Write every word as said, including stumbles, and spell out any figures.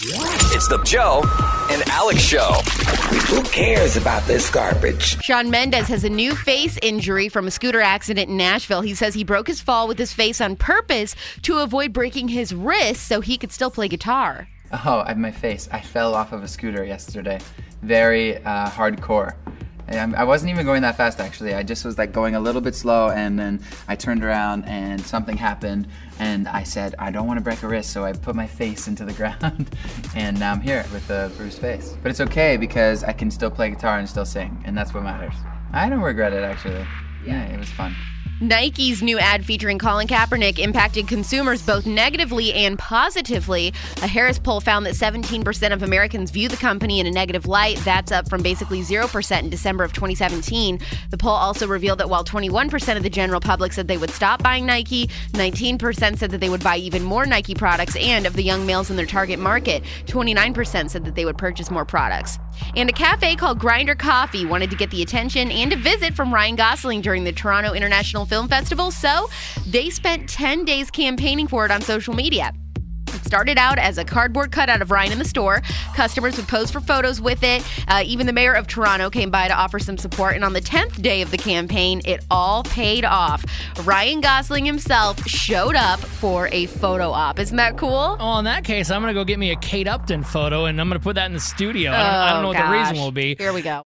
It's the Joe and Alex Show. Who cares about this garbage? Shawn Mendes has a new face injury from a scooter accident in Nashville. He says he broke his fall with his face on purpose to avoid breaking his wrist so he could still play guitar. Oh, I, my face. I fell off of a scooter yesterday. Very uh, hardcore. I, I wasn't even going that fast, actually. I just was like going a little bit slow, and then I turned around and something happened, and I said, I don't want to break a wrist, so I put my face into the ground, and now I'm here with a bruised face. But it's okay because I can still play guitar and still sing, and that's what matters. I don't regret it, actually. Yeah, it was fun. Nike's new ad featuring Colin Kaepernick impacted consumers both negatively and positively. A Harris poll found that seventeen percent of Americans view the company in a negative light. That's up from basically zero percent in December of twenty seventeen. The poll also revealed that while twenty-one percent of the general public said they would stop buying Nike, nineteen percent said that they would buy even more Nike products, and of the young males in their target market, twenty-nine percent said that they would purchase more products. And a cafe called Grinder Coffee wanted to get the attention and a visit from Ryan Gosling during the Toronto International Film Festival, so they spent ten days campaigning for it on social media. It started out as a cardboard cutout of Ryan in the store. Customers would pose for photos with it. Uh, even the mayor of Toronto came by to offer some support. And on the tenth day of the campaign, it all paid off. Ryan Gosling himself showed up for a photo op. Isn't that cool? Oh, in that case, I'm going to go get me a Kate Upton photo, and I'm going to put that in the studio. I don't, I don't know Oh, what the gosh. reason will be. Here we go.